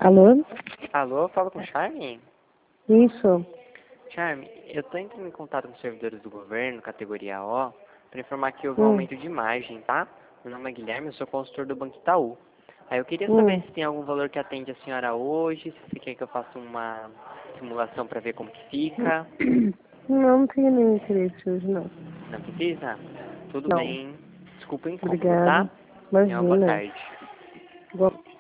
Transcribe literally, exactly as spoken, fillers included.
Alô? Alô, fala com o Charme? Isso. Charme, eu tô entrando em contato com os servidores do governo, categoria O, para informar que houve um Hum. aumento de margem, tá? Meu nome é Guilherme, eu sou consultor do Banco Itaú. Aí eu queria saber Hum. se tem algum valor que atende a senhora hoje, se você quer que eu faça uma simulação para ver como que fica. Não, não tenho nenhum interesse hoje, não. Não precisa? Tudo Não. bem. Desculpa o incômodo, Obrigada. tá? Tenha uma boa Imagina. tarde. Igual-